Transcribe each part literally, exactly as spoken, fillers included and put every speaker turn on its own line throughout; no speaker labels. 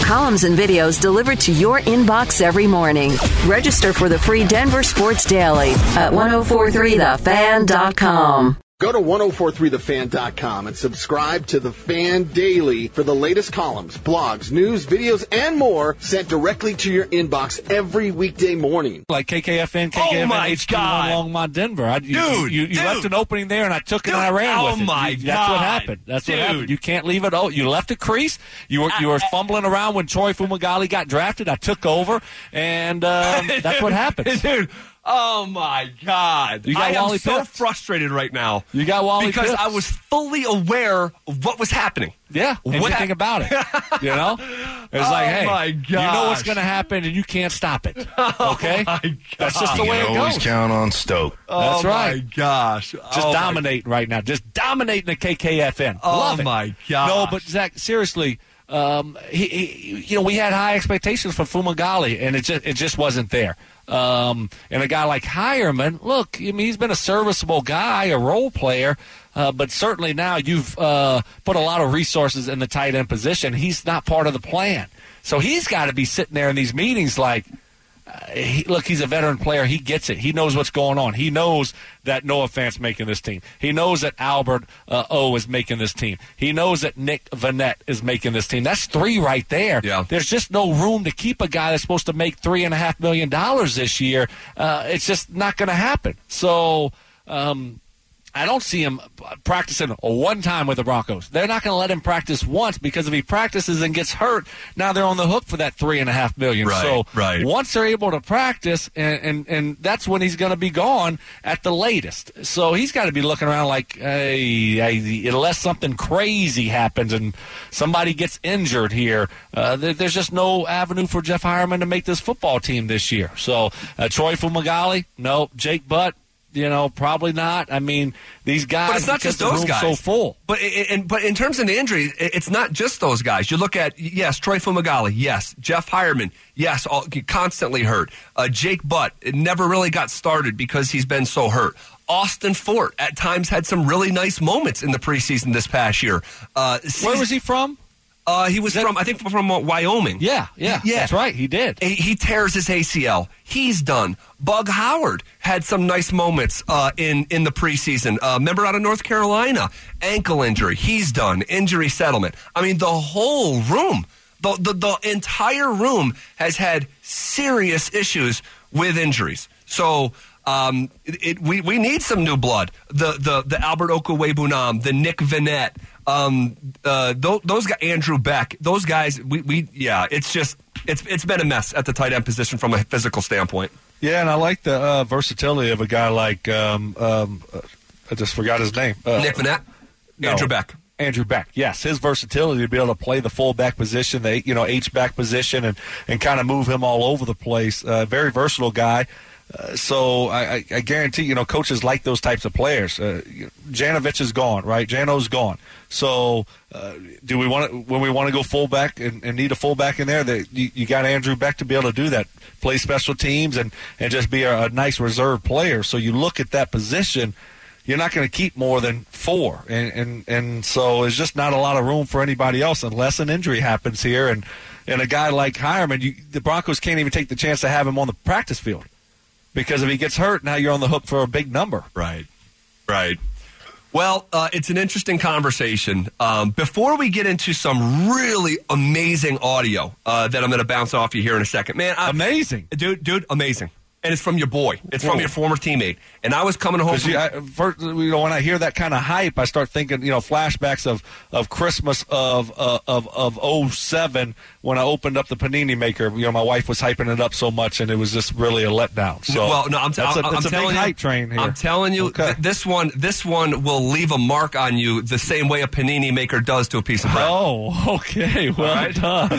columns and videos delivered to your inbox every morning. Register for the free Denver Sports Daily at ten forty-three the fan dot com.
Go to ten forty-three the fan dot com and subscribe to The Fan Daily for the latest columns, blogs, news, videos, and more sent directly to your inbox every weekday morning.
Like K K F N, K K F N,
oh my
H Q
God.
along my Denver. I, you,
dude,
you, you, you
dude.
left an opening there, and I took it
dude,
and I ran
oh
with it.
my
you,
God.
That's what happened. That's
dude.
what happened. You can't leave it. Oh, you left a crease. You were you were fumbling around when Troy Fumagalli got drafted. I took over, and um, that's what happens.
Dude. Oh, my God.
You got
I am
Wally
so
Pitts.
frustrated right now.
You got Wally
Because
Pitts.
I was fully aware of what was happening.
Yeah, and
What
you think about it. You know? It's
Oh,
like, hey,
my
you know what's
gosh.
going to happen, and you can't stop it. Okay?
Oh, my God.
That's just the
You
way
can
it
always
goes.
count on Stoke.
That's
oh,
right.
my gosh.
Just
oh,
dominating right now. Just dominating the K K F N.
Oh,
Love it.
my gosh.
No, but Zach, seriously, um, he, he, you know, we had high expectations for Fumagalli, and it just it just wasn't there. Um, and a guy like Hireman, look, I mean, he's been a serviceable guy, a role player, uh, but certainly now you've uh, put a lot of resources in the tight end position. He's not part of the plan. So he's got to be sitting there in these meetings like, uh, he, look, he's a veteran player. He gets it. He knows what's going on. He knows that Noah Fant's making this team. He knows that Albert uh, O is making this team. He knows that Nick Vanette is making this team. That's three right there.
Yeah.
There's just no room to keep a guy that's supposed to make three and a half million dollars this year. Uh, it's just not going to happen. So um, I don't see him practicing one time with the Broncos. They're not going to let him practice once because if he practices and gets hurt, now they're on the hook for that three and a half million.
Right,
so
right.
once they're able to practice, and, and, and that's when he's going to be gone at the latest. So he's got to be looking around like, hey, hey, unless something crazy happens and somebody gets injured here, uh, there, there's just no avenue for Jeff Hireman to make this football team this year. So uh, Troy Fumagalli, no. Jake Butt, you know, probably not. I mean, these guys,
But it's not just
the
those
room's
guys.
so full.
But in, but in terms of the injuries, it's not just those guys. You look at, yes, Troy Fumagalli, yes. Jeff Hireman, yes, all, constantly hurt. Uh, Jake Butt, it never really got started because he's been so hurt. Austin Fort at times had some really nice moments in the preseason this past year. Uh,
Where was he from?
Uh, he was
that-
from, I think, from uh, Wyoming.
Yeah, yeah,
Yeah.
that's right. He did.
He, he tears his A C L. He's done. Bug Howard had some nice moments uh, in, in the preseason. Uh, member out of North Carolina, ankle injury. He's done. Injury settlement. I mean, the whole room, the, the, the entire room has had serious issues with injuries. So um, it, it, we, we need some new blood. The the, the Albert Okwuegbunam, the Nick Vanette, um, uh, those, those guys, Andrew Beck, those guys, we, we yeah, it's just, it's it's been a mess at the tight end position from a physical standpoint.
Yeah, and I like the uh, versatility of a guy like, um, um, uh, I just forgot his name. Uh,
Nick Vanette,
no.
Andrew Beck.
Andrew Beck, yes, his versatility to be able to play the fullback position, the you know H back position, and, and kind of move him all over the place. Uh, very versatile guy. Uh, so I, I, I guarantee you know coaches like those types of players. Uh, Janovich is gone, right? Jano's gone. So uh, do we want to when we want to go fullback and, and need a fullback in there? That you, you got Andrew Beck to be able to do that, play special teams, and and just be a, a nice reserve player. So you look at that position. You're not going to keep more than four, and, and and so there's just not a lot of room for anybody else unless an injury happens here. And, and a guy like Hireman, you, the Broncos can't even take the chance to have him on the practice field because if he gets hurt, now you're on the hook for a big number.
Right, right. Well, uh, it's an interesting conversation. Um, before we get into some really amazing audio uh, that I'm going to bounce off you here in a second, man, I,
amazing,
dude, dude, amazing. And it's from your boy. It's from
Whoa.
your former teammate. And I was coming home from...
You, I, first, you know, when I hear that kind of hype, I start thinking, you know, flashbacks of, of Christmas of uh, of of oh seven when I opened up the panini maker. You know, my wife was hyping it up so much, and it was just really a letdown. So,
well, no, I'm, t-
that's a,
I'm,
that's
I'm
a
telling
big
you,
hype train here.
I'm telling you,
okay.
th- this one, this one will leave a mark on you the same way a panini maker does to a piece of bread.
Oh, okay, well
right.
done.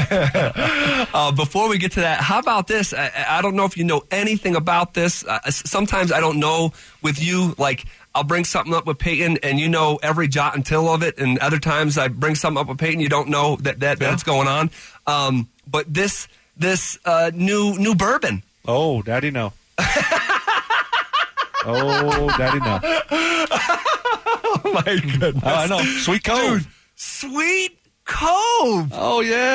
uh, before we get to that, how about this? I, I don't know if you know anything about this. Uh, sometimes I don't know with you, like I'll bring something up with Peyton and you know every jot and tittle of it, and other times I bring something up with Peyton, you don't know that, that,
yeah.
that's going on. Um, but this this uh, new new bourbon.
Oh, Daddy, no. oh, Daddy, no.
Oh, my goodness.
Oh, I know. Sweet Cove.
Dude, Sweet Cove.
Oh, yeah.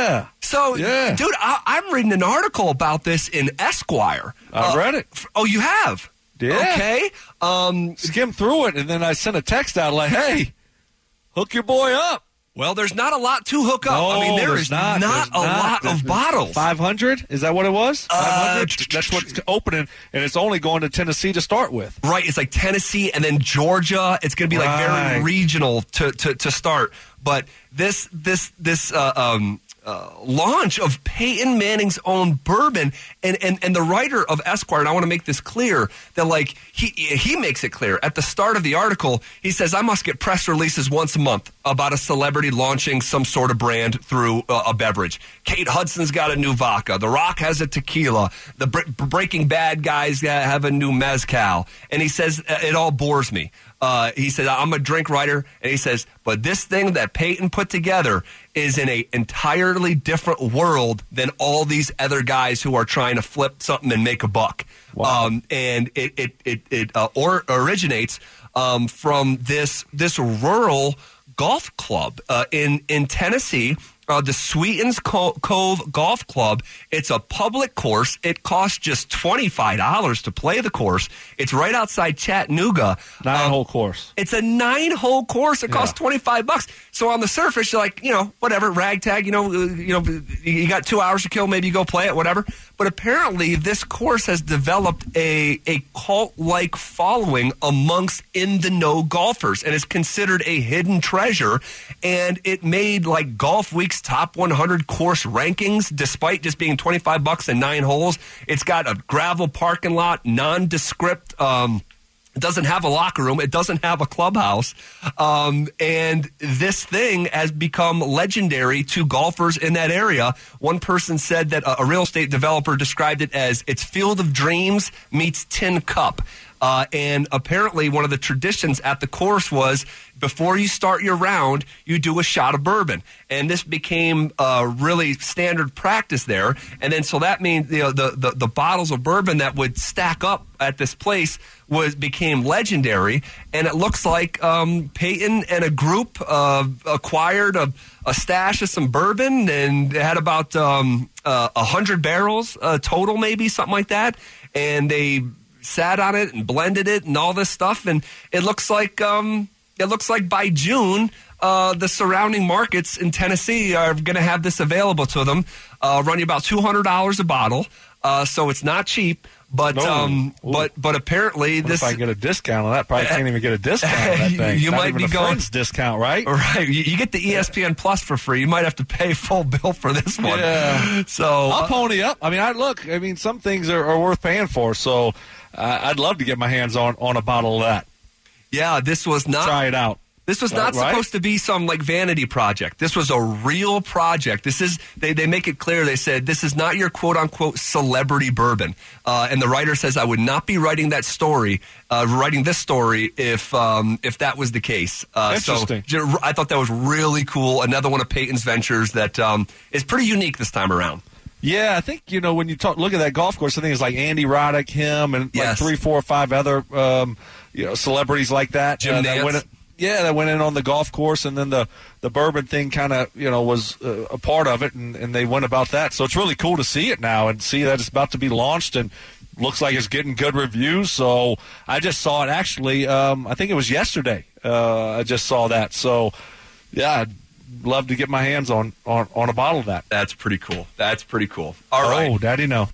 So,
Yeah.
dude, I, I'm reading an article about this in Esquire.
I
Uh,
read it.
f- Oh, you have?
Yeah.
Okay. Um,
Skimmed through it, and then I sent a text out like, hey, hook your boy up.
well, there's not a lot to hook up.
No,
I mean, there
there's
is
not,
not,
there's
a
not.
lot
There's
of bottles.
five hundred? Is that what it was?
Uh,
five hundred? That's what's opening, and it's only going to Tennessee to start with.
Right, it's like Tennessee and then Georgia. It's going to be like
Right.
very regional to, to, to start. But this this this uh, um, uh, launch of Peyton Manning's own bourbon, and, and, and the writer of Esquire, and I want to make this clear, that like he he makes it clear at the start of the article. He says, I must get press releases once a month about a celebrity launching some sort of brand through uh, a beverage. Kate Hudson's got a new vodka. The Rock has a tequila. The Bre- Breaking Bad guys uh, have a new mezcal. And he says, uh, it all bores me. Uh, he said, I'm a drink writer, and he says, but this thing that Peyton put together is in a entirely different world than all these other guys who are trying to flip something and make a buck.
Wow.
Um, and it it it, it uh, or, originates um, from this this rural golf club uh, in in Tennessee. Uh, the Sweetens Co- Cove Golf Club. It's a public course. It costs just twenty-five dollars to play the course. It's right outside Chattanooga.
Nine
Um,
hole course.
It's a nine-hole course. It costs
Yeah.
twenty-five bucks. So on the surface, you're like, you know, whatever, ragtag. You know, uh, you know, you got two hours to kill. Maybe you go play it, whatever. But apparently, this course has developed a a cult-like following amongst in-the-know golfers, and is considered a hidden treasure. And it made like Golf Week's top one hundred course rankings, despite just being twenty-five bucks and nine holes. It's got a gravel parking lot, nondescript. Um, It doesn't have a locker room. It doesn't have a clubhouse. Um, and this thing has become legendary to golfers in that area. One person said that a, a real estate developer described it as its Field of Dreams meets Tin Cup. Uh, and apparently one of the traditions at the course was before you start your round, you do a shot of bourbon. And this became uh, really standard practice there. And then so that means you know the, the, the bottles of bourbon that would stack up at this place was became legendary. And it looks like um, Peyton and a group uh, acquired a, a stash of some bourbon, and they had about um, uh, one hundred barrels uh, total, maybe, something like that. And they sat on it and blended it and all this stuff, and it looks like um, it looks like by June, uh, the surrounding markets in Tennessee are going to have this available to them. Uh, run you about two hundred dollars a bottle, uh, so it's not cheap. But
No.
um,
Ooh.
but but apparently
What
this
if I get a discount on that? Probably can't even get a discount on that
You-
thing.
you
Not
might
even
be
a
going-
Friends discount, right?
right. You, you get the E S P N Plus for free. You might have to pay full bill for this one.
Yeah.
So
I'll
uh,
pony up. I mean, I look. I mean, some things are, are worth paying for. So uh, I'd love to get my hands on on a bottle of that.
yeah, this was not.
Try it out.
This was not
Uh, right?
supposed to be some like vanity project. This was a real project. This is they, they make it clear. They said this is not your quote unquote celebrity bourbon. Uh, and the writer says I would not be writing that story, uh, writing this story if um, if that was the case. Uh,
Interesting.
So I thought that was really cool. Another one of Peyton's ventures that um, is pretty unique this time around.
Yeah, I think, you know, when you talk, look at that golf course, I think it's like Andy Roddick, him, and
Yes.
like three, four, or five other, um, you know, celebrities like that.
Jim
uh,
Nance.
that went, yeah, that went in on the golf course, and then the, the bourbon thing kind of, you know, was uh, a part of it, and, and they went about that. So it's really cool to see it now and see that it's about to be launched, and looks like it's getting good reviews. So I just saw it actually, um, I think it was yesterday. Uh, I just saw that. So, yeah, I'd love to get my hands on, on, on a bottle of that.
That's pretty cool. That's pretty cool. All
oh,
right.
Daddy, no.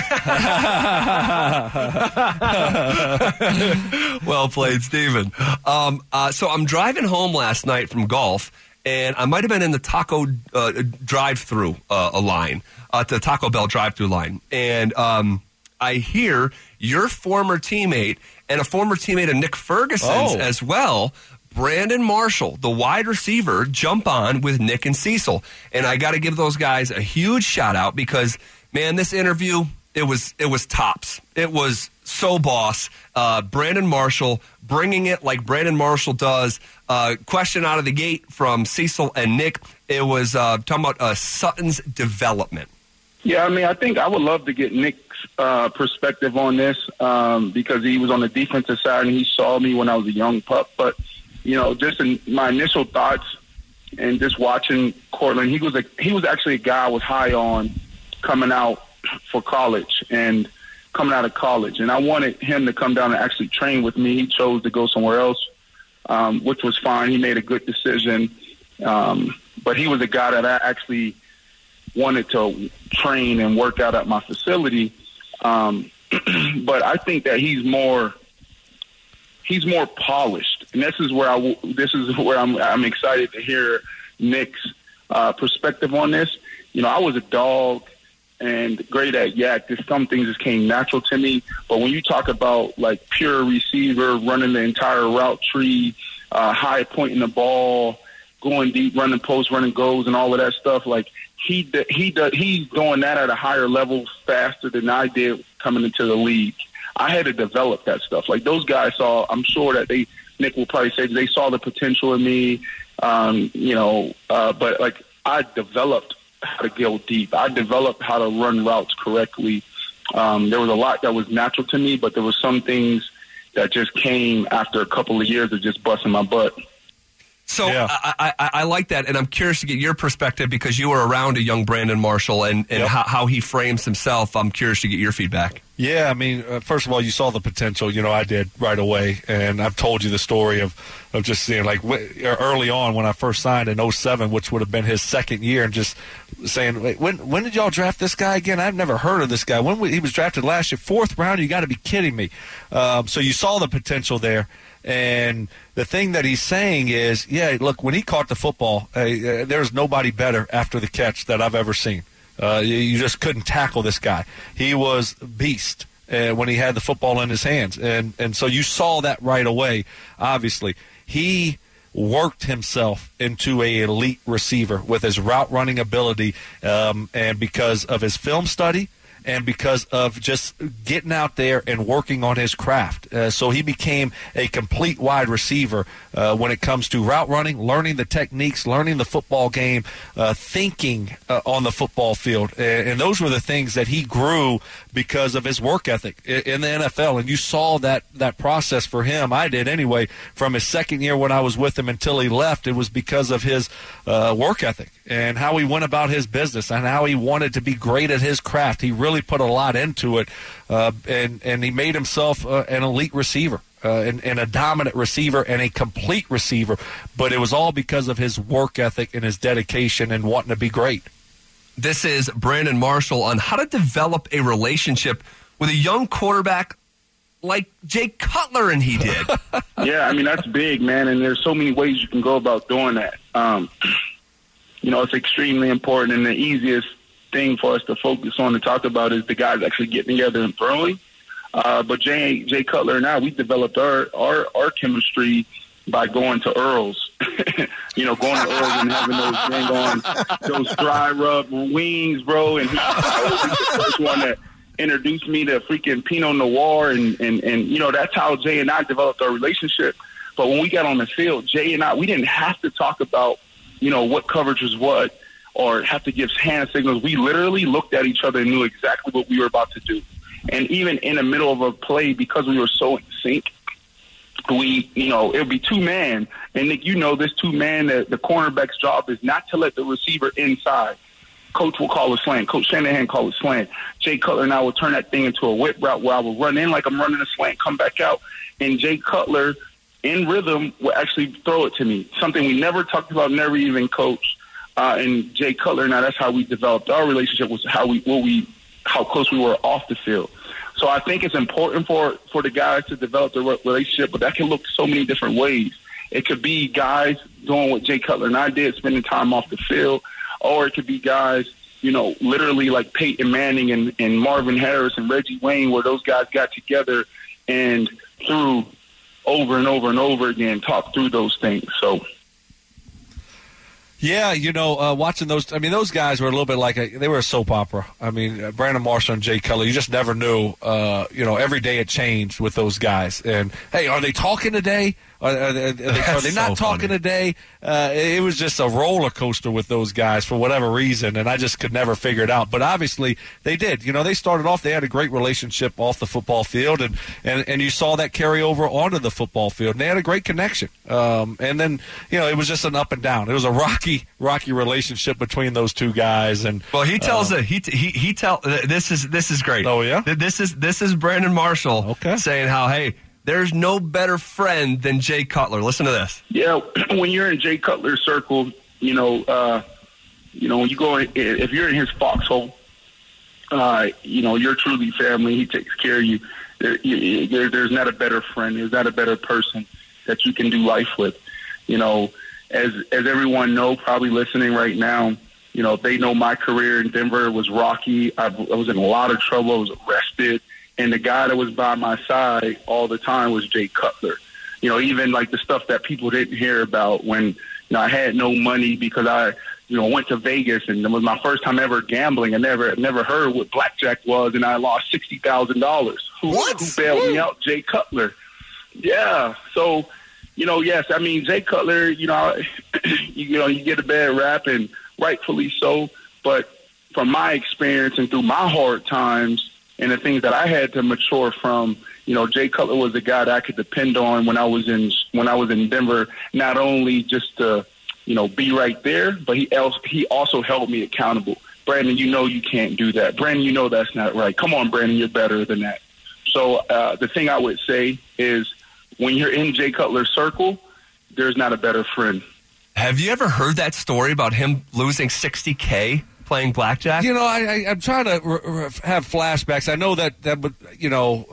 Well played, Steven. Um, uh, so I'm driving home last night from golf, and I might have been in the taco uh, drive-through uh, a line, uh, the Taco Bell drive-through line, and um, I hear your former teammate and a former teammate of Nick Ferguson's
Oh.
as well, Brandon Marshall, the wide receiver, jump on with Nick and Cecil. And I got to give those guys a huge shout out because, man, this interview, it was it was tops. It was so boss. Uh, Brandon Marshall bringing it like Brandon Marshall does. Uh, question out of the gate from Cecil and Nick. It was uh, talking about uh, Sutton's development.
Yeah, I mean, I think I would love to get Nick's uh, perspective on this um, because he was on the defensive side and he saw me when I was a young pup. But, you know, just in my initial thoughts, and just watching Cortland, he was a, he was actually a guy I was high on coming out for college and coming out of college. And I wanted him to come down and actually train with me. He chose to go somewhere else, um, which was fine. He made a good decision. Um, but he was a guy that I actually wanted to train and work out at my facility. Um, but I think that he's more, he's more polished. And this is where I, this is where I'm, I'm excited to hear Nick's uh, perspective on this. You know, I was a dog and great at yak. Just some things just came natural to me. But when you talk about like pure receiver, running the entire route tree, uh, high pointing the ball, going deep, running post, running goals, and all of that stuff, like he he does, he's doing that at a higher level faster than I did coming into the league. I had to develop that stuff. Like those guys saw, I'm sure that they, Nick will probably say they saw the potential in me, um, you know, uh, but like I developed how to go deep. I developed how to run routes correctly. Um, there was a lot that was natural to me, but there were some things that just came after a couple of years of just busting my butt.
So
yeah.
I, I, I like that, and I'm curious to get your perspective because you were around a young Brandon Marshall and, and
yep.
how, how he frames himself. I'm curious to get your feedback.
Yeah, I mean, uh, first of all, you saw the potential. You know, I did right away, and I've told you the story of, of just seeing, like, w- early on when I first signed in oh seven, which would have been his second year, and just saying, wait, when when did y'all draft this guy again? I've never heard of this guy. When we, he was drafted last year, fourth round? You got to be kidding me. Um, so you saw the potential there. And the thing that he's saying is, yeah, look, when he caught the football, uh, uh, there's nobody better after the catch that I've ever seen. Uh, you, you just couldn't tackle this guy. He was a beast uh, when he had the football in his hands. And, and so you saw that right away, obviously. He worked himself into a elite receiver with his route running ability um, and because of his film study, and because of just getting out there and working on his craft. Uh, so he became a complete wide receiver uh, when it comes to route running, learning the techniques, learning the football game, uh, thinking uh, on the football field. And, and those were the things that he grew because of his work ethic in, in the N F L. And you saw that, that process for him. I did anyway. From his second year when I was with him until he left, it was because of his uh, work ethic and how he went about his business and how he wanted to be great at his craft. He really put a lot into it, uh, and, and he made himself uh, an elite receiver, uh, and, and a dominant receiver and a complete receiver, but it was all because of his work ethic and his dedication and wanting to be great.
This is Brandon Marshall on how to develop a relationship with a young quarterback like Jay Cutler, and he did.
Yeah, I mean, that's big, man, and there's so many ways you can go about doing that. Um, you know, it's extremely important, and the easiest thing for us to focus on and talk about is the guys actually getting together and throwing. Uh, but Jay, Jay Cutler and I, we developed our, our, our chemistry by going to Earl's. you know, going to Earl's and having those thing on, those dry rub wings, bro. And he was the first one that introduced me to freaking Pinot Noir. And, and, and, you know, that's how Jay and I developed our relationship. But when we got on the field, Jay and I, we didn't have to talk about, you know, what coverage was what or have to give hand signals. We literally looked at each other and knew exactly what we were about to do. And even in the middle of a play, because we were so in sync, we, you know, it would be two-man. And, Nick, you know this two-man, the, the cornerback's job is not to let the receiver inside. Coach will call a slant. Coach Shanahan call a slant. Jay Cutler and I will turn that thing into a whip route where I will run in like I'm running a slant, come back out. And Jay Cutler, in rhythm, will actually throw it to me, something we never talked about, never even coached. Uh, and Jay Cutler and I, that's how we developed our relationship, was how we, what we, how close we were off the field. So I think it's important for, for the guys to develop their relationship, but that can look so many different ways. It could be guys doing what Jay Cutler and I did, spending time off the field, or it could be guys, you know, literally like Peyton Manning and, and Marvin Harris and Reggie Wayne, where those guys got together and through over and over and over again, talked through those things. So.
Yeah, you know, uh, watching those, I mean, those guys were a little bit like, a, they were a soap opera. I mean, uh, Brandon Marshall and Jay Cutler, you just never knew, uh, you know, every day it changed with those guys. And, hey, are they talking today? Are, are they, are they, are they not
so
talking
funny.
today? Uh, it was just a roller coaster with those guys for whatever reason, and I just could never figure it out. But obviously, they did. You know, they started off, they had a great relationship off the football field, and, and, and you saw that carry over onto the football field, and they had a great connection. Um, and then, you know, it was just an up and down. It was a rocky, rocky relationship between those two guys. And
well, he tells
uh,
it. He he he tell. This is this is great.
Oh, yeah?
This is this is Brandon Marshall
Okay.
saying how, hey, there's no better friend than Jay Cutler. Listen to this.
Yeah, when you're in Jay Cutler's circle, you know, uh, you know, when you go, in, if you're in his foxhole, uh, you know, you're truly family. He takes care of you. There, you, there. There's not a better friend. There's not a better person that you can do life with. You know, as as everyone know, probably listening right now, you know, they know my career in Denver was rocky. I, I was in a lot of trouble. I was arrested. And the guy that was by my side all the time was Jay Cutler. You know, even like the stuff that people didn't hear about when, you know, I had no money because I, you know, went to Vegas and it was my first time ever gambling. I never never heard what blackjack was, and I lost sixty thousand dollars. Who,
What?
who bailed me out? Jay Cutler. Yeah. So, you know, yes, I mean, Jay Cutler, you know, you know, you get a bad rap, and rightfully so. But from my experience and through my hard times, and the things that I had to mature from, you know, Jay Cutler was the guy that I could depend on when I was in when I was in Denver. Not only just to, you know, be right there, but he else he also held me accountable. Brandon, you know you can't do that. Brandon, you know that's not right. Come on, Brandon, you're better than that. So uh, the thing I would say is, when you're in Jay Cutler's circle, there's not a better friend.
Have you ever heard that story about him losing sixty K playing blackjack?
You know, I, I, I'm trying to re- re- have flashbacks. I know that that would, you know,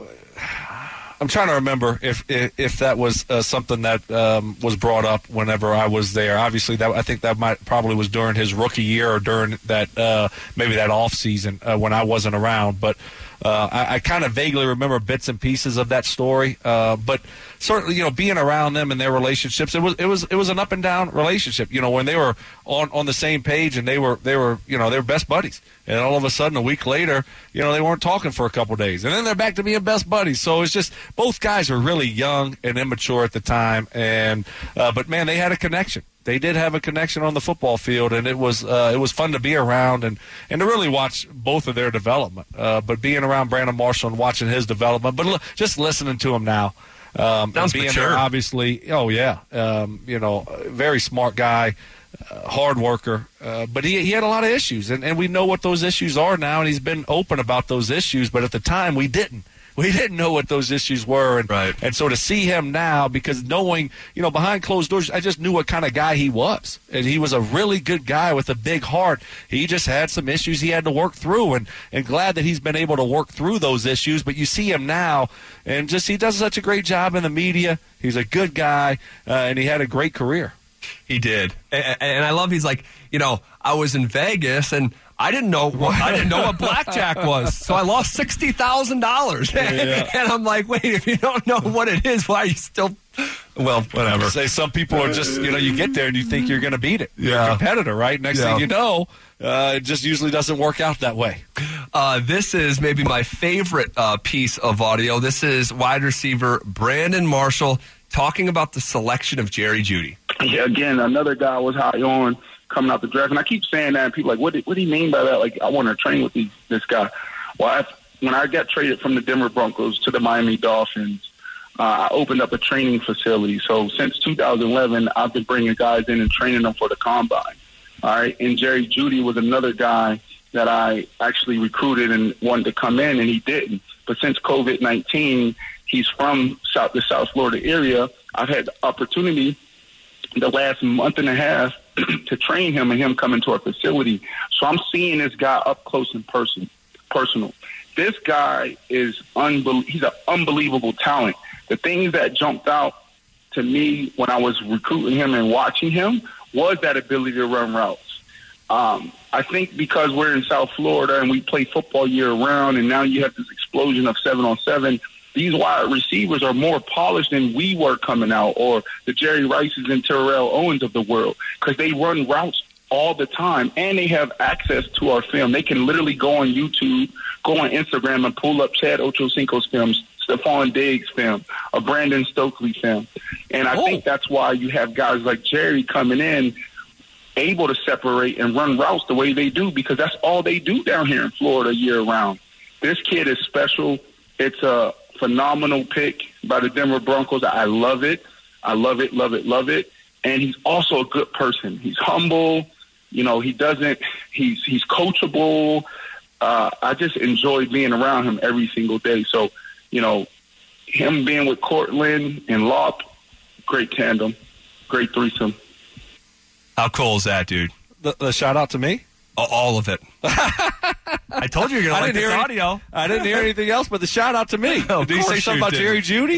I'm trying to remember if if, if that was uh, something that um, was brought up whenever I was there. Obviously, that I think that might probably was during his rookie year or during that uh, maybe that off season uh, when I wasn't around. But uh, I, I kind of vaguely remember bits and pieces of that story. Uh, but certainly, you know, being around them and their relationships, it was it was it was an up and down relationship. You know, when they were on, on the same page and they were they were you know they were best buddies, and all of a sudden a week later, you know, they weren't talking for a couple of days, and then they're back to being best buddies. So it's just both guys were really young and immature at the time, and uh, but man, they had a connection. They did have a connection on the football field, and it was uh, it was fun to be around and, and to really watch both of their development. Uh, but being around Brandon Marshall and watching his development, but l- just listening to him now, um, and
Sounds
being
mature.
there, obviously, oh yeah, um, you know, very smart guy, uh, hard worker, uh, but he he had a lot of issues, and, and we know what those issues are now, and he's been open about those issues. But at the time, we didn't. We didn't know what those issues were, and
Right.
and so to see him now, because knowing, you know, behind closed doors, I just knew what kind of guy he was, and he was a really good guy with a big heart. He just had some issues he had to work through, and and glad that he's been able to work through those issues. But you see him now, and just he does such a great job in the media. He's a good guy, uh, and he had a great career.
He did, and, and I love. He's like, you know, I was in Vegas and I didn't know what I didn't know what blackjack was, so I lost sixty thousand dollars.
Yeah.
And I'm like, wait, if you don't know what it is, why are you still? Well, whatever.
Say some people are just, you know, you get there and you think you're going to beat it. You're
Yeah.
a competitor, right? Next
Yeah.
thing you know, uh, it just usually doesn't work out that way.
Uh, this is maybe my favorite uh, piece of audio. This is wide receiver Brandon Marshall talking about the selection of Jerry Jeudy.
Yeah, again, another guy I was high on coming out the draft. And I keep saying that, and people are like, what do, what do you mean by that? Like, I want to train with these, this guy. Well, I, when I got traded from the Denver Broncos to the Miami Dolphins, uh, I opened up a training facility. So since two thousand eleven, I've been bringing guys in and training them for the combine. All right. And Jerry Jeudy was another guy that I actually recruited and wanted to come in, and he didn't. But since COVID nineteen, he's from South the South Florida area. I've had the opportunity the last month and a half to train him and him come into our facility. So I'm seeing this guy up close and person, personal. This guy is unbel- he's an unbelievable talent. The things that jumped out to me when I was recruiting him and watching him was that ability to run routes. Um, I think because we're in South Florida and we play football year round, and now you have this explosion of seven on seven, these wide receivers are more polished than we were coming out, or the Jerry Rices and Terrell Owens of the world, because they run routes all the time, and they have access to our film. They can literally go on YouTube, go on Instagram, and pull up Chad Ochocinco's films, Stephon Diggs film, a Brandon Stokely film. And I
oh.
think that's why you have guys like Jerry coming in, able to separate and run routes the way they do, because that's all they do down here in Florida year-round. This kid is special. It's a phenomenal pick by the Denver Broncos. I love it. I love it, love it, love it. And he's also a good person. He's humble. You know, he doesn't – he's he's coachable. Uh, I just enjoy being around him every single day. So, you know, him being with Cortland and Locke, great tandem, great threesome.
How cool is that, dude?
The, the shout out to me?
Oh, all of it. I told you you're going to like this
any,
audio.
I didn't hear anything else but the shout out to me.
Oh,
did he say something about
did.
Jerry Jeudy?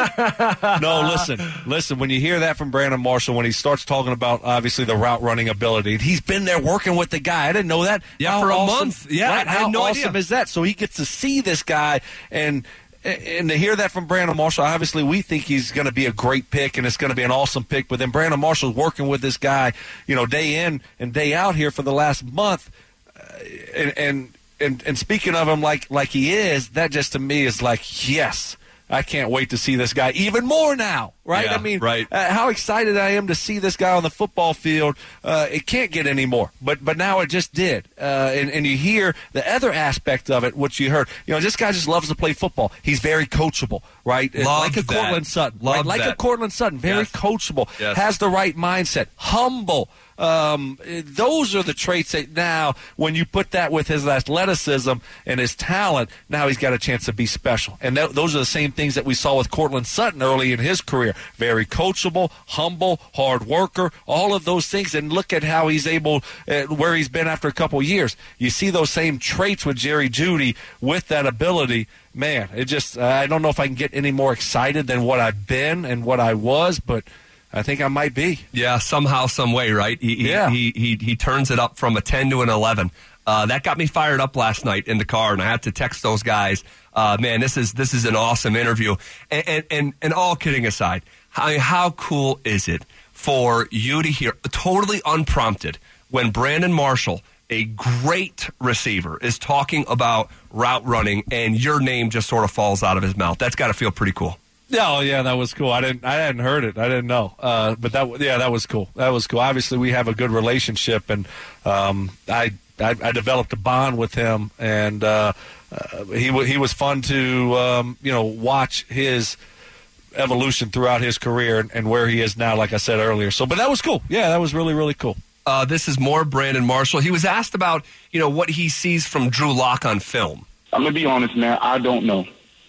Huh? No, listen. Listen, when you hear that from Brandon Marshall, when he starts talking about, obviously, the route running ability, he's been there working with the guy. I didn't know that.
Yeah,
How
for a
awesome,
month. Yeah,
right?
I had
How
no
awesome
idea.
is that? So he gets to see this guy and – And to hear that from Brandon Marshall, obviously we think he's going to be a great pick and it's going to be an awesome pick. But then Brandon Marshall's working with this guy, you know, day in and day out here for the last month. Uh, and, and and and speaking of him like like he is, that just to me is like, yes, I can't wait to see this guy even more now, right?
Yeah,
I mean,
right.
Uh, how excited I am to see this guy on the football field. Uh, it can't get any more, but but now it just did. Uh, and, and you hear the other aspect of it, which you heard. You know, this guy just loves to play football. He's very coachable, right?
Love
like a
that.
Cortland Sutton.
Love
Like, like
that.
a Cortland Sutton. Very
Yes.
coachable.
Yes.
Has the right mindset. Humble. Um, those are the traits that now, when you put that with his athleticism and his talent, now he's got a chance to be special. And th- those are the same things that we saw with Cortland Sutton early in his career. Very coachable, humble, hard worker, all of those things. And look at how he's able, uh, where he's been after a couple years. You see those same traits with Jerry Jeudy with that ability. Man, it just, uh, I don't know if I can get any more excited than what I've been and what I was, but I think I might be.
Yeah, somehow, some way, right? He, he,
Yeah.
he, he, he turns it up from a ten to an eleven. Uh, that got me fired up last night in the car, and I had to text those guys. Uh, man, this is this is an awesome interview. And and, and, and all kidding aside, how, how cool is it for you to hear, totally unprompted, when Brandon Marshall, a great receiver, is talking about route running, and your name just sort of falls out of his mouth? That's got to feel pretty cool.
Yeah, oh, yeah, that was cool. I didn't, I hadn't heard it. I didn't know, uh, but that, yeah, that was cool. That was cool. Obviously, we have a good relationship, and um, I, I, I developed a bond with him, and uh, uh, he, w- he was fun to, um, you know, watch his evolution throughout his career and, and where he is now. Like I said earlier, so, but that was cool. Yeah, that was really, really cool.
Uh, this is more Brandon Marshall. He was asked about, you know, what he sees from Drew Lock on film.
I'm going to be honest, man. I don't know.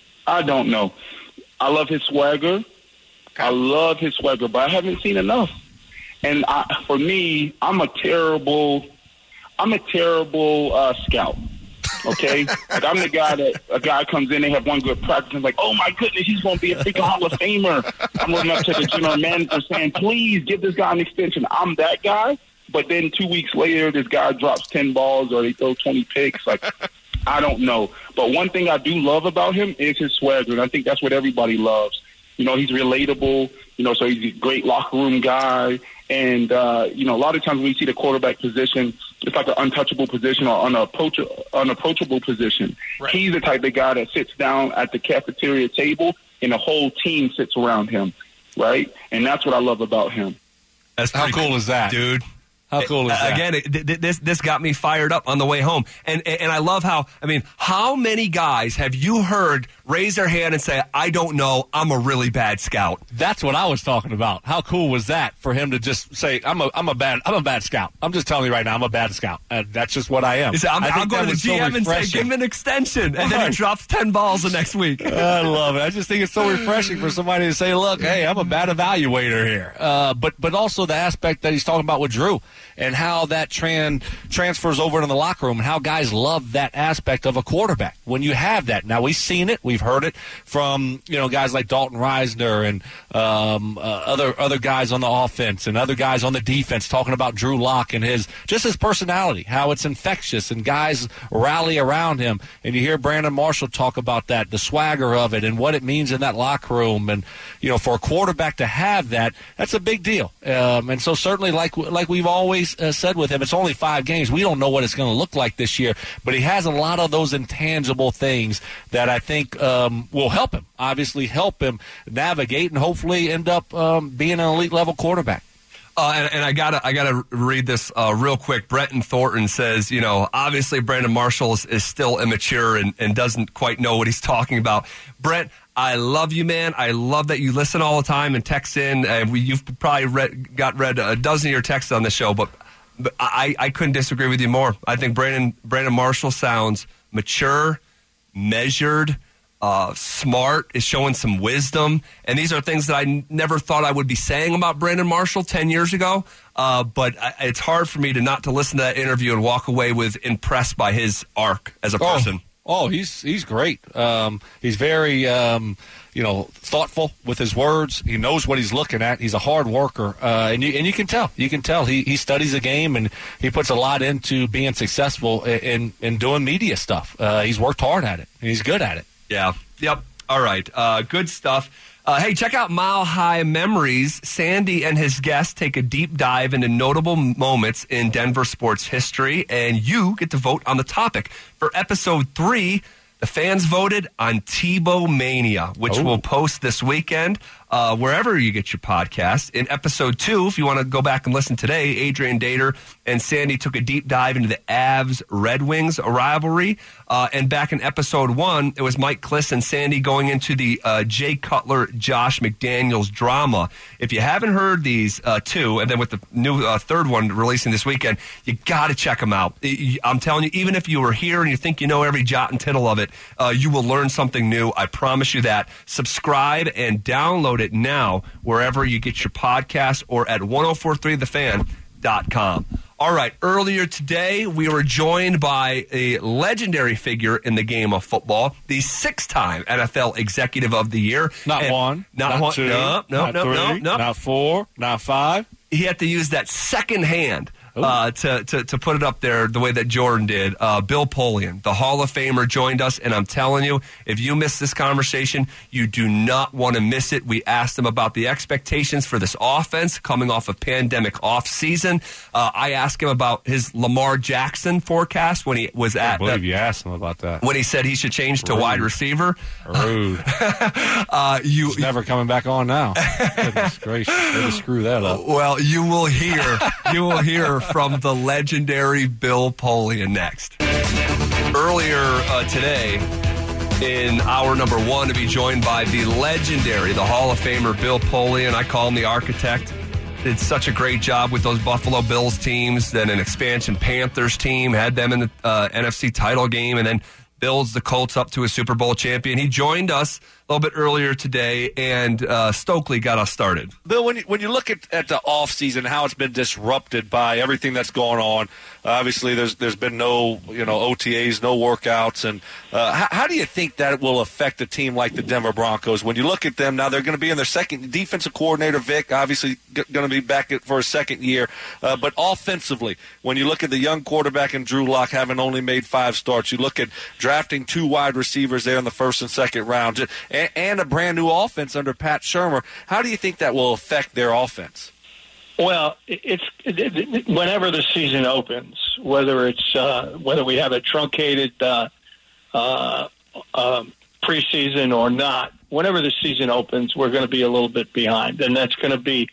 I don't know. I love his swagger. I love his swagger, but I haven't seen enough. And I, for me, I'm a terrible, I'm a terrible uh, scout. Okay, like I'm the guy that a guy comes in, they have one good practice, and like, oh my goodness, he's going to be a freaking Hall of Famer. I'm running up to the general manager saying, please give this guy an extension. I'm that guy. But then two weeks later, this guy drops ten balls or they throw twenty picks. Like, I don't know. But one thing I do love about him is his swagger, and I think that's what everybody loves. You know, he's relatable, you know, so he's a great locker room guy. And, uh, you know, a lot of times when we see the quarterback position, it's like an untouchable position or unapproach- unapproachable position. Right. He's the type of guy that sits down at the cafeteria table and the whole team sits around him, right? And that's what I love about him.
That's
How cool is that,
dude?
How cool is that?
Again, it, th- this this got me fired up on the way home, and and I love how. I mean, how many guys have you heard raise their hand and say, "I don't know, I'm a really bad scout"?
That's what I was talking about. How cool was that for him to just say, "I'm a, I'm a bad, I'm a bad scout." I'm just telling you right now, I'm a bad scout. And that's just what I am.
He said, I'm,
I
I'll
think
go
that
to the
was
G M
so
and say,
refreshing.
"Give him an extension," and then he
Right.
drops ten balls the next week.
I love it. I just think it's so refreshing for somebody to say, "Look, hey, I'm a bad evaluator here." Uh, but but also the aspect that he's talking about with Drew and how that tran- transfers over into the locker room and how guys love that aspect of a quarterback. When you have that, now we've seen it, we've heard it from you know guys like Dalton Reisner and um, uh, other other guys on the offense and other guys on the defense talking about Drew Lock and his just his personality, how it's infectious and guys rally around him. And you hear Brandon Marshall talk about that, the swagger of it and what it means in that locker room. And you know, for a quarterback to have that, that's a big deal. Um, and so certainly, like like we've always always uh, said with him, it's only five games. We don't know what it's going to look like this year, but he has a lot of those intangible things that I think um, will help him, obviously help him navigate and hopefully end up um, being an elite level quarterback.
Uh, and, and I gotta, I gotta read this uh, real quick. Brenton Thornton says, you know, obviously Brandon Marshall is, is still immature and, and doesn't quite know what he's talking about. Brent, I love you, man. I love that you listen all the time and text in. And we, you've probably read, got read a dozen of your texts on the show, but, but I, I couldn't disagree with you more. I think Brandon, Brandon Marshall sounds mature, measured, Uh, smart, is showing some wisdom, and these are things that I n- never thought I would be saying about Brandon Marshall ten years ago, uh, but I, it's hard for me to not to listen to that interview and walk away with impressed by his arc as a person.
Oh, oh he's he's great. Um, he's very, um, you know, thoughtful with his words. He knows what he's looking at. He's a hard worker, uh, and you and you can tell. You can tell he, he studies the game, and he puts a lot into being successful in, in, in doing media stuff. Uh, he's worked hard at it, and he's good at it.
Yeah. Yep. All right. Uh, good stuff. Uh, hey, check out Mile High Memories. Sandy and his guests take a deep dive into notable moments in Denver sports history, and you get to vote on the topic. For episode three, the fans voted on Tebow Mania, which
Oh.
we'll post this weekend uh, wherever you get your podcast. In episode two, if you want to go back and listen today, Adrian Dater and Sandy took a deep dive into the Avs-Red Wings rivalry. Uh, and back in episode one, it was Mike Kliss and Sandy going into the uh, Jay Cutler-Josh McDaniels drama. If you haven't heard these uh, two, and then with the new uh, third one releasing this weekend, you got to check them out. I'm telling you, even if you were here and you think you know every jot and tittle of it, uh, you will learn something new. I promise you that. Subscribe and download it now wherever you get your podcast or at ten forty-three the fan dot com. All right, earlier today, we were joined by a legendary figure in the game of football, the six-time N F L Executive of the Year.
Not
And
one,
not,
not
one,
two,
no, no,
not
no,
three,
no, no,
not four, not five.
He had to use that second hand uh, to, to to put it up there the way that Jordan did. Uh, Bill Polian, the Hall of Famer, joined us, and I'm telling you, if you missed this conversation, you do not want to miss it. We asked him about the expectations for this offense coming off a pandemic off season. Uh, I asked him about his Lamar Jackson forecast when he was
I
at
believe
the,
you asked him about that.
when he said he should change to
Rude.
wide receiver.
Rude.
uh, you
He's never coming back on now. Goodness gracious. Way to screw that up.
Well, you will hear you will hear from the legendary Bill Polian next. Earlier uh, today, in hour number one, to be joined by the legendary, the Hall of Famer Bill Polian. I call him the architect. Did such a great job with those Buffalo Bills teams, then an expansion Panthers team, had them in the uh, N F C title game, and then builds the Colts up to a Super Bowl champion. He joined us a little bit earlier today, and uh, Stokely got us started.
Bill, when you, when you look at, at the offseason, how it's been disrupted by everything that's going on, uh, obviously there's there's been no you know O T As, no workouts, and uh, how, how do you think that will affect a team like the Denver Broncos? When you look at them now, they're going to be in their second defensive coordinator, Vic, obviously g- going to be back for a second year, uh, but offensively, when you look at the young quarterback and Drew Lock having only made five starts, you look at drafting two wide receivers there in the first and second round, and, and a brand new offense under Pat Shurmur. How do you think that will affect their offense?
Well, it's it, whenever the season opens, whether it's uh, whether we have a truncated uh, uh, uh, preseason or not, whenever the season opens, we're going to be a little bit behind, and that's going to be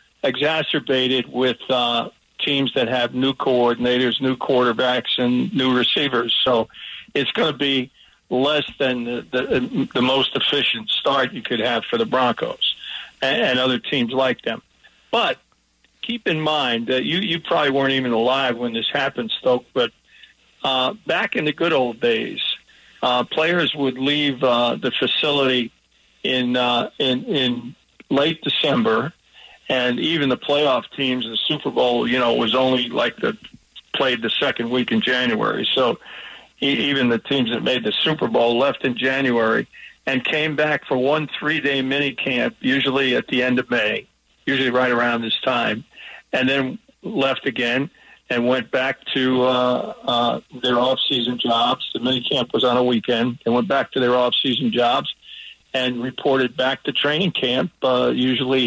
exacerbated with uh, teams that have new coordinators, new quarterbacks, and new receivers. So it's going to be less than the, the, the most efficient start you could have for the Broncos and, and other teams like them. But keep in mind that you, you probably weren't even alive when this happened, Stoke, but uh, back in the good old days, uh, players would leave uh, the facility in, uh, in in late December, and even the playoff teams in the Super Bowl, you know, was only like the played the second week in January. So even the teams that made the Super Bowl left in January and came back for one three-day mini camp, usually at the end of May, usually right around this time, and then left again and went back to uh, uh, their off-season jobs. The mini camp was on a weekend. They went back to their off-season jobs and reported back to training camp, uh, usually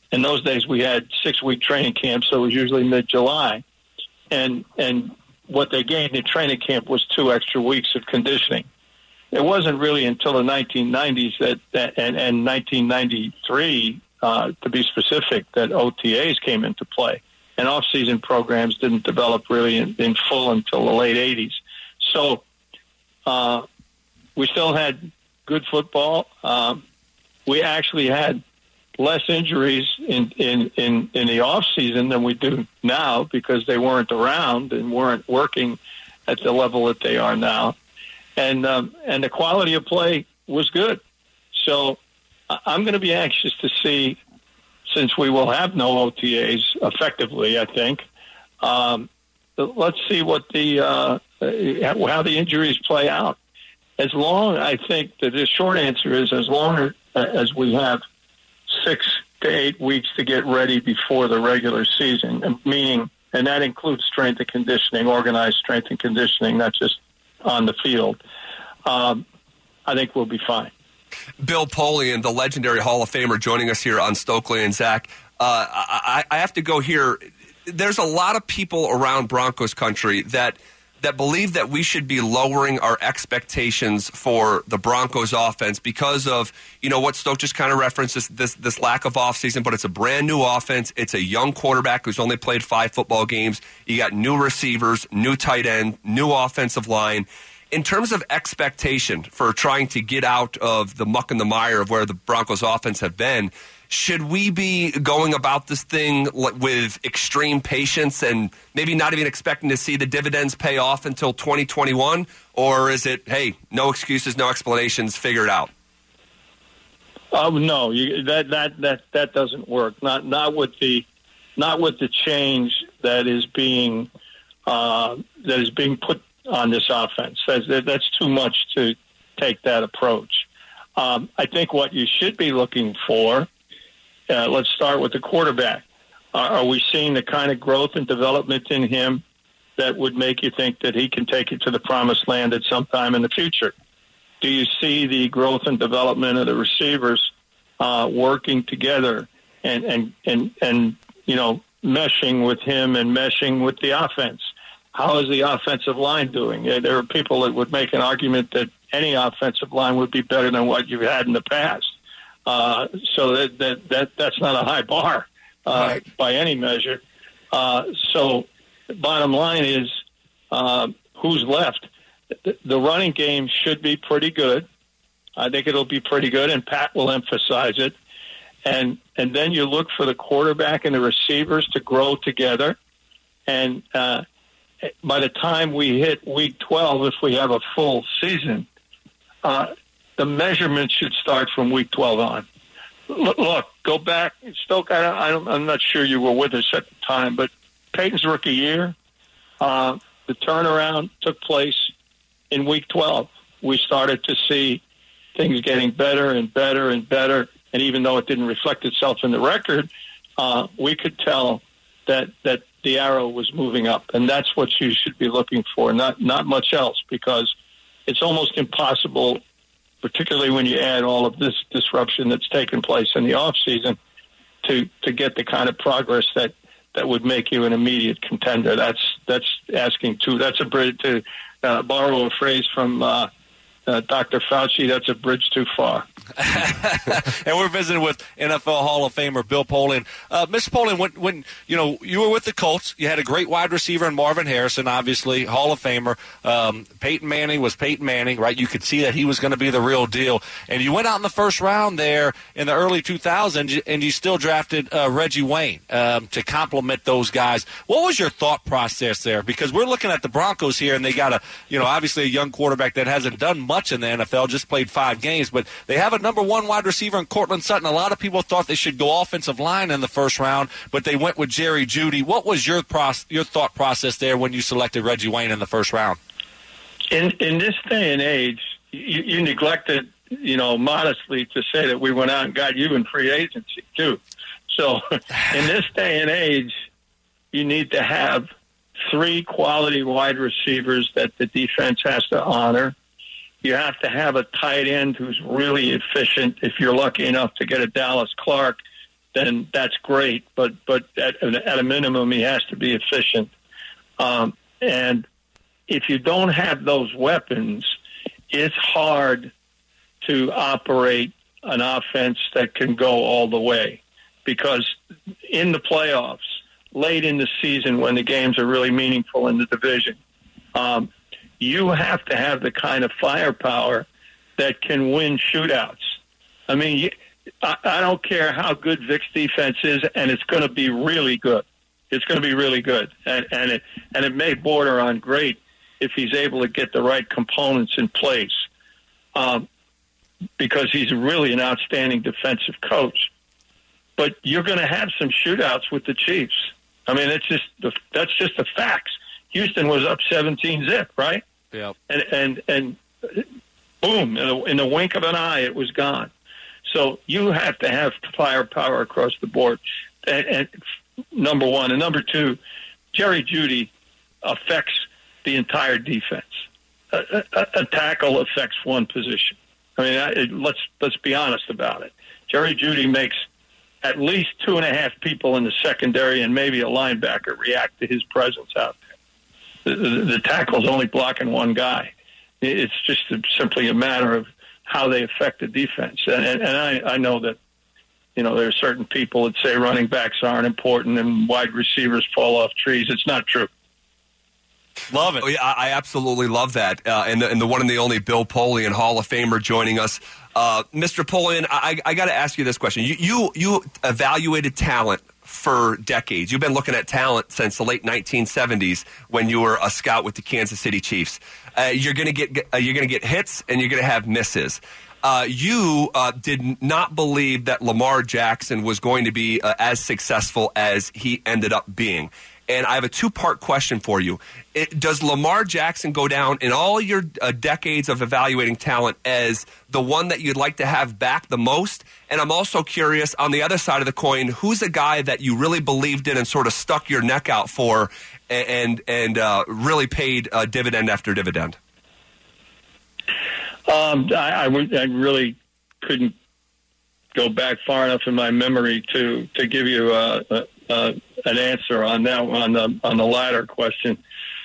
in those days we had six-week training camps, so it was usually mid-July. And and what they gained in training camp was two extra weeks of conditioning. It wasn't really until the nineteen nineties that, that and, and nineteen ninety-three, uh, to be specific, that O T As came into play. And off-season programs didn't develop really in, in full until the late eighties. So uh, we still had good football. Um, we actually had less injuries in, in, in, in the off-season than we do now because they weren't around and weren't working at the level that they are now. And um, and the quality of play was good. So I'm going to be anxious to see, since we will have no O T As effectively, I think, um, let's see what the uh, how the injuries play out. As long, I think that the short answer is as long as we have six to eight weeks to get ready before the regular season, meaning, and that includes strength and conditioning, organized strength and conditioning, not just on the field, um, I think we'll be fine.
Bill Polian, the legendary Hall of Famer, joining us here on Stokely and Zach. Uh, I, I have to go here. There's a lot of people around Broncos country that that believe that we should be lowering our expectations for the Broncos offense because of, you know, what Stoke just kind of referenced, this, this, this lack of offseason, but it's a brand new offense. It's a young quarterback who's only played five football games. You got new receivers, new tight end, new offensive line. In terms of expectation for trying to get out of the muck and the mire of where the Broncos offense have been, should we be going about this thing with extreme patience and maybe not even expecting to see the dividends pay off until twenty twenty-one? Or is it, hey, no excuses, no explanations, figure it out?
Oh, no, you, that, that, that, that doesn't work. Not, not with the, not with the change that is being, uh, that is being put on this offense. That's, that's too much to take that approach. Um, I think what you should be looking for, uh, let's start with the quarterback. Uh, are we seeing the kind of growth and development in him that would make you think that he can take it to the promised land at some time in the future? Do you see the growth and development of the receivers uh, working together and, and, and, and, you know, meshing with him and meshing with the offense? How is the offensive line doing? There are people that would make an argument that any offensive line would be better than what you've had in the past. Uh, so that, that, that, that's not a high bar uh, right. by any measure. Uh, so bottom line is uh, who's left? The, the running game should be pretty good. I think it'll be pretty good, and Pat will emphasize it. And, and then you look for the quarterback and the receivers to grow together. And uh, by the time we hit week twelve, if we have a full season, uh, the measurement should start from week twelve on. Look, look go back. Stoke, I, I don't, I'm not sure you were with us at the time, but Peyton's rookie year, uh, the turnaround took place in week twelve. We started to see things getting better and better and better, and even though it didn't reflect itself in the record, uh, we could tell that that the arrow was moving up, and that's what you should be looking for, not not much else, because it's almost impossible, particularly when you add all of this disruption that's taken place in the off season, to to get the kind of progress that, that would make you an immediate contender. That's that's asking too. That's a bridge to uh, borrow a phrase from uh, uh, Doctor Fauci. That's a bridge too far.
And we're visiting with N F L Hall of Famer Bill Polian. Uh, Mister Polian, when, when you know you were with the Colts, you had a great wide receiver in Marvin Harrison, obviously Hall of Famer. Um, Peyton Manning was Peyton Manning, right? You could see that he was going to be the real deal. And you went out in the first round there in the early two thousands, and you still drafted uh, Reggie Wayne um, to complement those guys. What was your thought process there? Because we're looking at the Broncos here, and they got a, you know, obviously a young quarterback that hasn't done much in the N F L, just played five games, but they have a number one wide receiver in Cortland Sutton. A lot of people thought they should go offensive line in the first round, but they went with Jerry Jeudy. What was your process, your thought process there when you selected Reggie Wayne in the first round?
In in this day and age, you, you neglected, you know, modestly to say that we went out and got you in free agency too. So in this day and age, you need to have three quality wide receivers that the defense has to honor. You have to have a tight end who's really efficient. If you're lucky enough to get a Dallas Clark, then that's great. But but at, at a minimum, he has to be efficient. Um, and if you don't have those weapons, it's hard to operate an offense that can go all the way. Because in the playoffs, late in the season when the games are really meaningful in the division, um, you have to have the kind of firepower that can win shootouts. I mean, you, I, I don't care how good Vic's defense is, and it's going to be really good. It's going to be really good, and and it and it may border on great if he's able to get the right components in place, um, because he's really an outstanding defensive coach. But you're going to have some shootouts with the Chiefs. I mean, it's just the, that's just the facts. Houston was up seventeen zip, right?
Yeah. And
and and boom, in the, in the wink of an eye, it was gone. So you have to have firepower across the board. And, and number one, and number two, Jerry Jeudy affects the entire defense. A, a, a tackle affects one position. I mean, I, it, let's let's be honest about it. Jerry Jeudy makes at least two and a half people in the secondary and maybe a linebacker react to his presence out there. The, the, the tackle's only blocking one guy. It's just a, simply a matter of how they affect the defense. And, and, and I, I know that, you know, there are certain people that say running backs aren't important and wide receivers fall off trees. It's not true.
Love it.
Oh, yeah, I absolutely love that. Uh, and, the, and the one and the only Bill Polian, Hall of Famer, joining us. Uh, Mister Polian, I, I got to ask you this question. You, you you evaluated talent for decades. You've been looking at talent since the late nineteen seventies when you were a scout with the Kansas City Chiefs. Uh, you're going to get uh, you're going to get hits and you're going to have misses. Uh, you uh, did not believe that Lamar Jackson was going to be uh, as successful as he ended up being. And I have a two-part question for you. It, does Lamar Jackson go down in all your uh, decades of evaluating talent as the one that you'd like to have back the most? And I'm also curious, on the other side of the coin, who's a guy that you really believed in and sort of stuck your neck out for and and uh, really paid uh, dividend after dividend?
Um, I, I, I really couldn't go back far enough in my memory to, to give you a, a Uh, an answer on that on the on the latter question.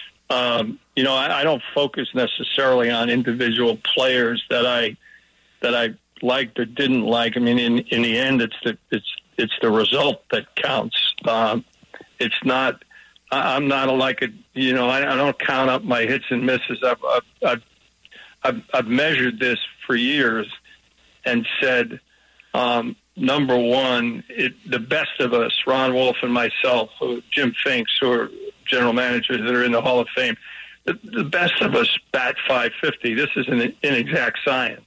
Um, you know, I, I don't focus necessarily on individual players that I that I liked or didn't like. I mean, in in the end, it's the it's it's the result that counts. Um, it's not. I, I'm not a, like a you know. I, I don't count up my hits and misses. I've I've, I've I've I've measured this for years and said. Um, Number one, it, the best of us, Ron Wolf and myself, who, Jim Finks, who are general managers that are in the Hall of Fame, the, the best of us bat five fifty. This is an inexact science.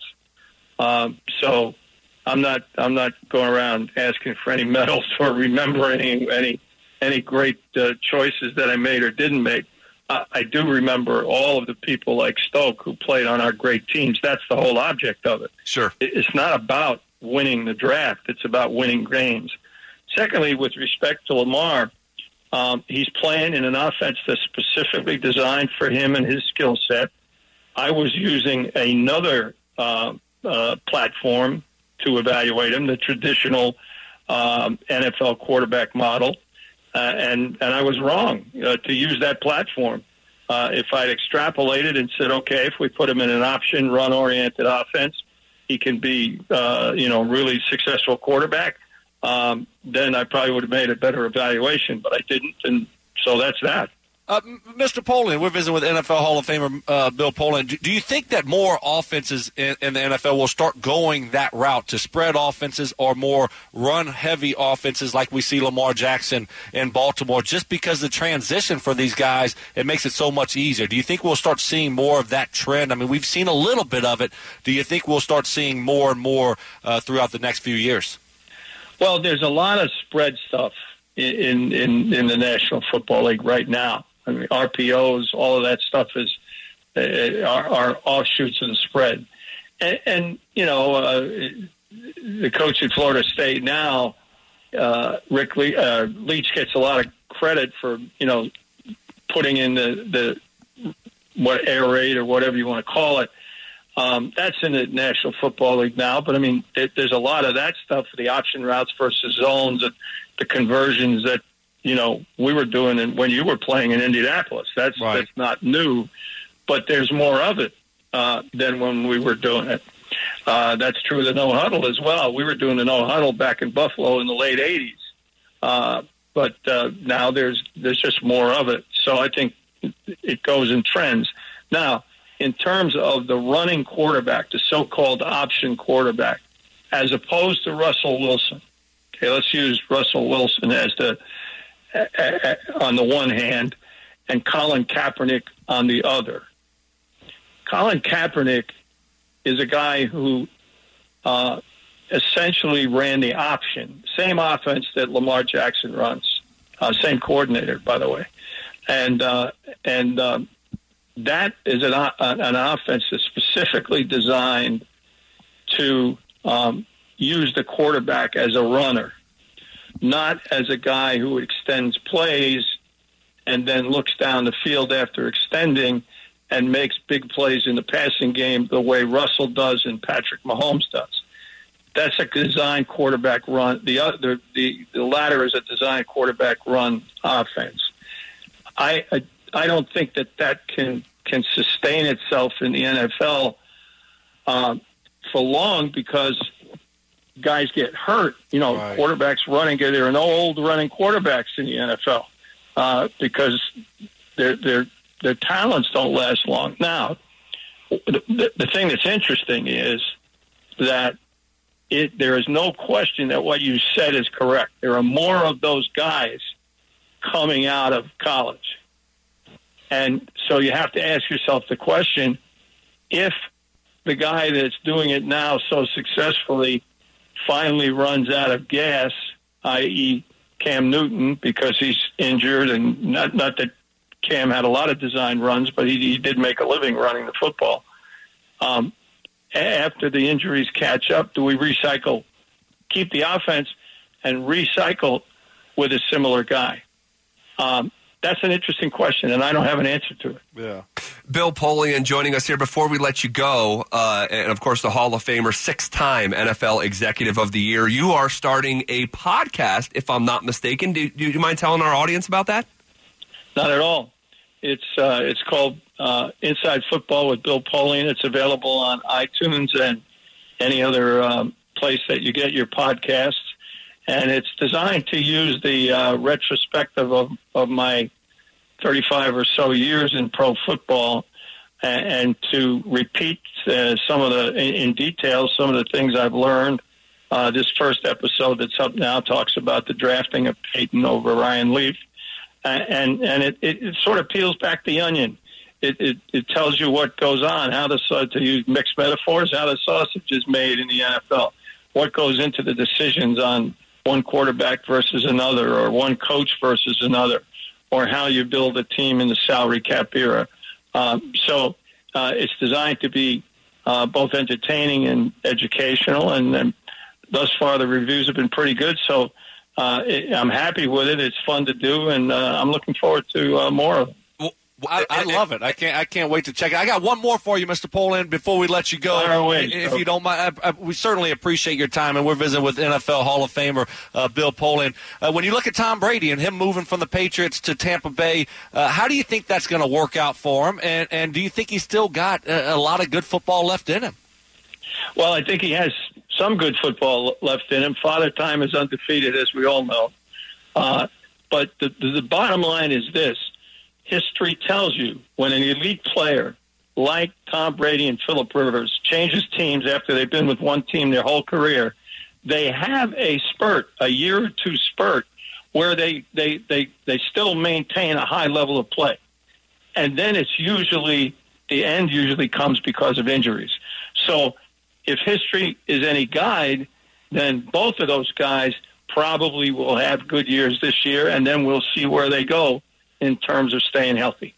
Um, so I'm not I'm not going around asking for any medals or remembering any any, any great uh, choices that I made or didn't make. Uh, I do remember all of the people like Stoke who played on our great teams. That's the whole object of it.
Sure.
It, it's not about winning the draft. It's about winning games. Secondly, with respect to Lamar, um, he's playing in an offense that's specifically designed for him and his skill set. I was using another uh, uh, platform to evaluate him, the traditional um, N F L quarterback model, uh, and, and I was wrong uh, to use that platform. Uh, if I'd extrapolated and said, okay, if we put him in an option, run-oriented offense, he can be, uh, you know, really successful quarterback, um, then I probably would have made a better evaluation, but I didn't, and so that's that.
Uh, Mister Polian, we're visiting with N F L Hall of Famer uh, Bill Polian. Do, do you think that more offenses in, in the N F L will start going that route to spread offenses or more run-heavy offenses like we see Lamar Jackson in Baltimore, just because the transition for these guys, it makes it so much easier? Do you think we'll start seeing more of that trend? I mean, we've seen a little bit of it. Do you think we'll start seeing more and more uh, throughout the next few years?
Well, there's a lot of spread stuff in, in, in the National Football League right now. I mean, R P Os, all of that stuff is uh, are, are offshoots of the spread. And, and you know, uh, the coach at Florida State now, uh, Rick Le- uh, Leach, gets a lot of credit for, you know, putting in the, the what air raid or whatever you want to call it. Um, that's in the National Football League now, but I mean, it, there's a lot of that stuff, the option routes versus zones, and the conversions that, you know, we were doing in, when you were playing in Indianapolis. That's,
right.
that's not new, but there's more of it uh, than when we were doing it. Uh, that's true of the no huddle as well. We were doing the no huddle back in Buffalo in the late eighties. Uh, but uh, now there's there's just more of it. So I think it goes in trends. Now, in terms of the running quarterback, the so-called option quarterback, as opposed to Russell Wilson. Okay, let's use Russell Wilson as the uh, uh, on the one hand, and Colin Kaepernick on the other. Colin Kaepernick is a guy who uh, essentially ran the option, same offense that Lamar Jackson runs, uh, same coordinator, by the way, and uh, and um, that is an, an offense that's specifically designed to um, use the quarterback as a runner, not as a guy who extends plays and then looks down the field after extending and makes big plays in the passing game the way Russell does and Patrick Mahomes does. That's a design quarterback run. The other, the, the latter is a design quarterback run offense. I, I I don't think that that can can sustain itself in the N F L uh, for long because guys get hurt. You know, right. Quarterbacks running. There are no old running quarterbacks in the N F L uh, because they're they're their talents don't last long. Now, the, the thing that's interesting is that it, there is no question that what you said is correct. There are more of those guys coming out of college. And so you have to ask yourself the question, if the guy that's doing it now so successfully finally runs out of gas, that is. Cam Newton, because he's injured, and not, not that Cam had a lot of design runs, but he, he did make a living running the football. Um, after the injuries catch up, do we recycle, keep the offense and recycle with a similar guy? Um, that's an interesting question, and I don't have an answer to it.
Yeah.
Bill Polian joining us here before we let you go, uh, and of course the Hall of Famer, six-time N F L Executive of the Year. You are starting a podcast, if I'm not mistaken. Do, do you mind telling our audience about that?
Not at all. It's uh, it's called uh, Inside Football with Bill Polian. It's available on iTunes and any other um, place that you get your podcasts. And it's designed to use the uh, retrospective of, of my thirty-five or so years in pro football and, and to repeat uh, some of the, in, in detail, some of the things I've learned. Uh, this first episode that's up now talks about the drafting of Peyton over Ryan Leaf. And and it, it, it sort of peels back the onion. It, it it tells you what goes on, how the to use mixed metaphors, how the sausage is made in the N F L, what goes into the decisions on one quarterback versus another, or one coach versus another, or how you build a team in the salary cap era. Um, so uh, it's designed to be uh, both entertaining and educational, and, and thus far the reviews have been pretty good. So. Uh, it, I'm happy with it. It's fun to do, and uh, I'm looking forward to uh, more of it.
Well, I, I love it. I can't. I can't wait to check it. I got one more for you, Mister Polian, before we let you go.
Away,
if
so.
you don't mind, I, I, we certainly appreciate your time, and we're visiting with N F L Hall of Famer uh, Bill Polian. Uh, when you look at Tom Brady and him moving from the Patriots to Tampa Bay, uh, how do you think that's going to work out for him? And, and do you think he's still got a, a lot of good football left in him?
Well, I think he has some good football left in him. Father Time is undefeated, as we all know. Uh, but the, the, the bottom line is this. History tells you when an elite player like Tom Brady and Phillip Rivers changes teams after they've been with one team their whole career, they have a spurt, a year or two spurt, where they, they, they, they still maintain a high level of play. And then it's usually, the end usually comes because of injuries. So if history is any guide, then both of those guys probably will have good years this year, and then we'll see where they go in terms of staying healthy.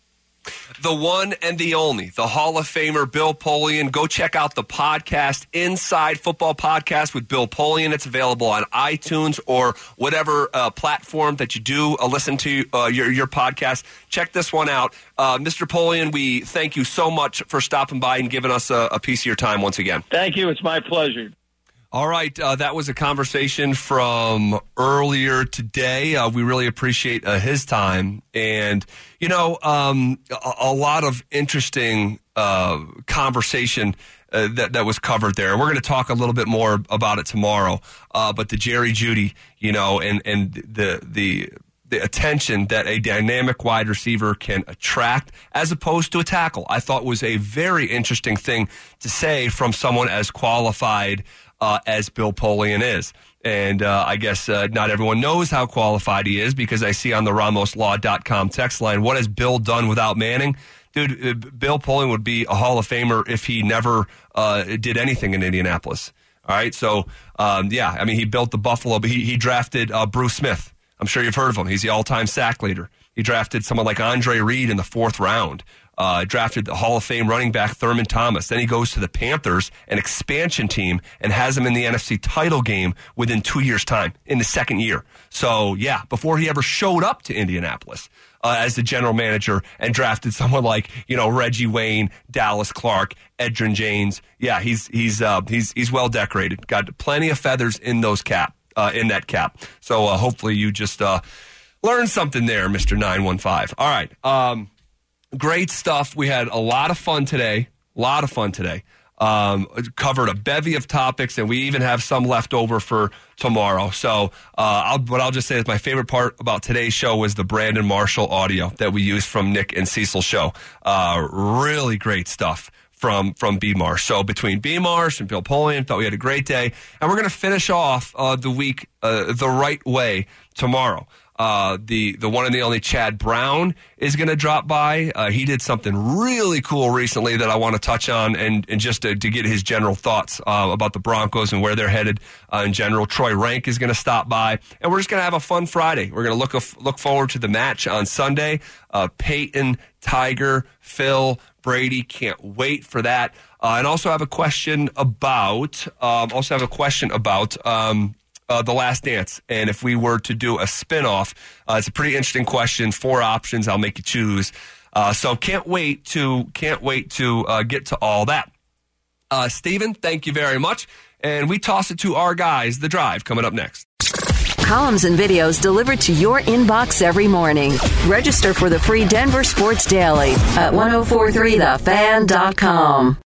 The one and the only, the Hall of Famer Bill Polian. Go check out the podcast, Inside Football Podcast with Bill Polian. It's available on iTunes or whatever uh, platform that you do uh, listen to uh, your, your podcast. Check this one out. Uh, Mister Polian, we thank you so much for stopping by and giving us a, a piece of your time once again.
Thank you. It's my pleasure.
All right, uh, that was a conversation from earlier today. Uh, we really appreciate uh, his time. And, you know, um, a, a lot of interesting uh, conversation uh, that, that was covered there. We're going to talk a little bit more about it tomorrow. Uh, but the Jerry Jeudy, you know, and, and the the the attention that a dynamic wide receiver can attract as opposed to a tackle, I thought was a very interesting thing to say from someone as qualified Uh, as Bill Polian is. And uh, I guess uh, not everyone knows how qualified he is because I see on the Ramos Law dot com text line, what has Bill done without Manning? Dude, uh, Bill Polian would be a Hall of Famer if he never uh, did anything in Indianapolis. All right, so, um, yeah, I mean, he built the Buffalo, but he, he drafted uh, Bruce Smith. I'm sure you've heard of him. He's the all-time sack leader. He drafted someone like Andre Reed in the fourth round. Uh, drafted the Hall of Fame running back Thurman Thomas. Then he goes to the Panthers, an expansion team, and has him in the N F C title game within two years' time, in the second year. So, yeah, before he ever showed up to Indianapolis uh, as the general manager and drafted someone like, you know, Reggie Wayne, Dallas Clark, Edgerrin James. Yeah, he's he's uh, he's he's well decorated. Got plenty of feathers in those cap, uh, in that cap. So uh, hopefully you just uh, learned something there, Mister nine one five. All right. Um, Great stuff. We had a lot of fun today. A lot of fun today. Um, covered a bevy of topics, and we even have some left over for tomorrow. So uh, I'll, what I'll just say is my favorite part about today's show was the Brandon Marshall audio that we used from Nick and Cecil's show. Uh, really great stuff from from B. Marsh. So between B. Marsh and Bill Polian, thought we had a great day. And we're going to finish off uh, the week uh, the right way tomorrow. Uh, the, the one and the only Chad Brown is going to drop by. Uh, he did something really cool recently that I want to touch on and, and just to, to get his general thoughts uh, about the Broncos and where they're headed uh, in general. Troy Rank is going to stop by, and we're just going to have a fun Friday. We're going to look look forward to the match on Sunday. Uh, Peyton, Tiger, Phil, Brady, can't wait for that. Uh, and also have a question about, um, also have a question about, um, Uh, The Last Dance, and if we were to do a spinoff, uh, it's a pretty interesting question. Four options, I'll make you choose. Uh, so can't wait to can't wait to uh, get to all that. Uh, Steven, thank you very much, and we toss it to our guys. The Drive coming up next.
Columns and videos delivered to your inbox every morning. Register for the free Denver Sports Daily at ten forty-three the fan dot com.